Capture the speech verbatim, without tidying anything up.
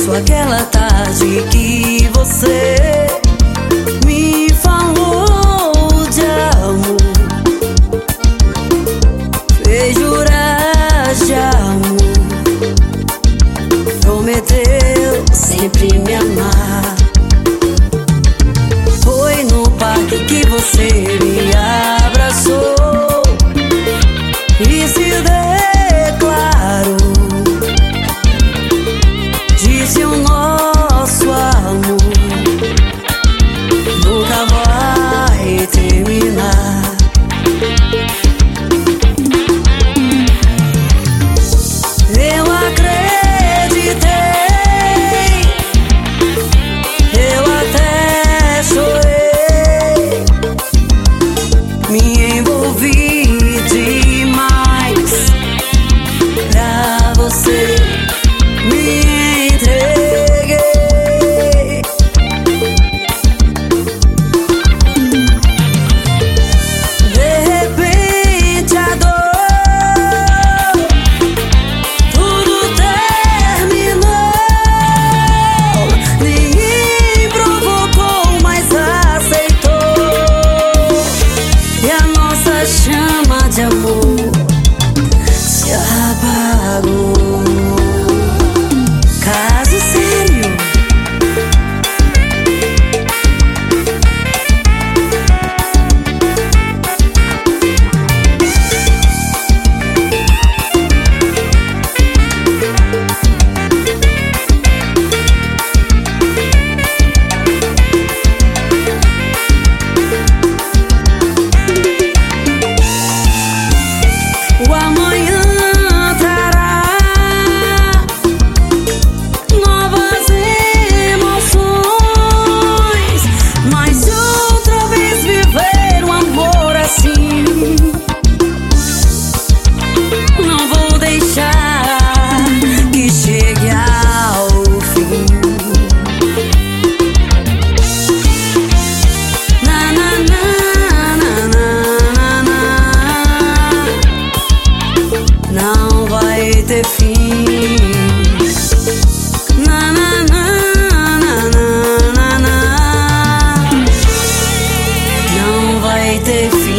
esqueço aquela tarde que você me falou de amor, fez jurar de amor, prometeu sempre me amar. Foi no parque que você me abraçou e se declarou, disse o nosso amor nunca vai terminar. Eu acreditei, eu até chorei, me envolvi demais pra você, me entreguei. De repente a dor, tudo terminou. Ninguém provocou, mas aceitou, e a nossa chama de amor se apagou. Caso sério, o amanhã trará novas emoções, mas se outra vez viver um amor assim, não vou deixar que chegue ao fim. Na, na, na, na, na, na, na. Não vai ter fim. Na, na, na, na, na, na, na. Não vai ter fim.